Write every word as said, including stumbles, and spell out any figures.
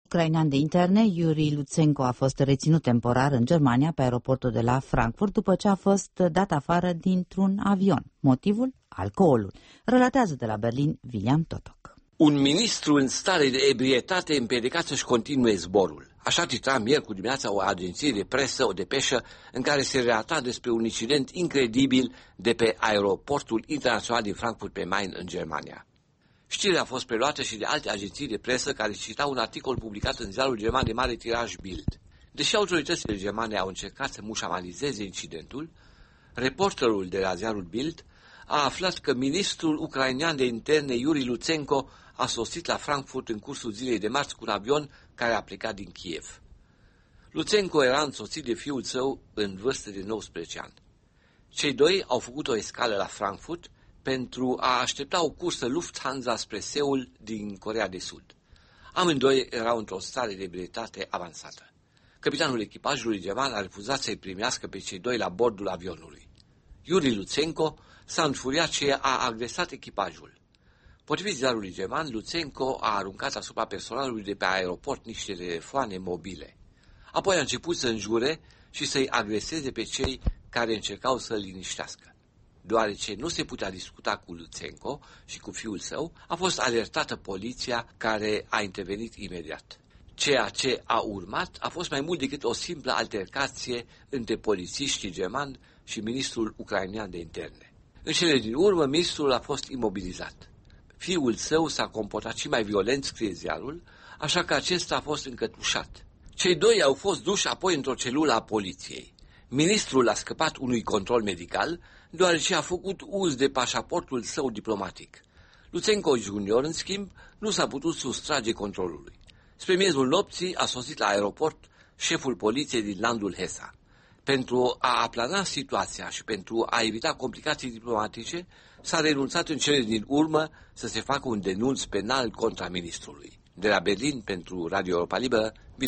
ucrainean de interne, Iuri Lutsenko, a fost reținut temporar în Germania pe aeroportul de la Frankfurt după ce a fost dat afară dintr-un avion. Motivul? Alcoolul. Relatează de la Berlin William Totok. Un ministru în stare de ebrietate împiedicat să-și continue zborul. Așa cita miercuri dimineața o agenție de presă, o depeșă, în care se relata despre un incident incredibil de pe aeroportul internațional din Frankfurt pe Main în Germania. Știrea a fost preluată și de alte agenții de presă care citau un articol publicat în ziarul german de mare tiraj Bild. Deși autoritățile germane au încercat să mușamalizeze incidentul, reporterul de la ziarul Bild a aflat că ministrul ucrainean de interne Iuri Lutsenko a sosit la Frankfurt în cursul zilei de marți cu un avion care a plecat din Kiev. Lutsenko era însoțit de fiul său în vârstă de nouăsprezece ani. Cei doi au făcut o escală la Frankfurt pentru a aștepta o cursă Lufthansa spre Seul din Coreea de Sud. Amândoi erau într-o stare de ebrietate avansată. Capitanul echipajului german a refuzat să-i primească pe cei doi la bordul avionului. Iuri Lutsenko s-a înfuriat și a agresat echipajul. Potrivit ziarului german, Lutsenko a aruncat asupra personalului de pe aeroport niște telefoane mobile. Apoi a început să înjure și să-i agreseze pe cei care încercau să-l liniștească. Deoarece nu se putea discuta cu Lutsenko și cu fiul său, a fost alertată poliția, care a intervenit imediat. Ceea ce a urmat a fost mai mult decât o simplă altercație între polițiștii germani și ministrul ucrainean de interne. În cele din urmă, ministrul a fost imobilizat. Fiul său s-a comportat și mai violent, scrie ziarul, așa că acesta a fost încătușat. Cei doi au fost duși apoi într-o celulă a poliției. Ministrul a scăpat unui control medical, deoarece a făcut uz de pașaportul său diplomatic. Lutsenko junior, în schimb, nu s-a putut sustrage controlului. Spre miezul nopții a sosit la aeroport șeful poliției din landul Hesa. Pentru a aplana situația și pentru a evita complicații diplomatice, s-a renunțat în cele din urmă să se facă un denunț penal contra ministrului. De la Berlin, pentru Radio Europa Liberă,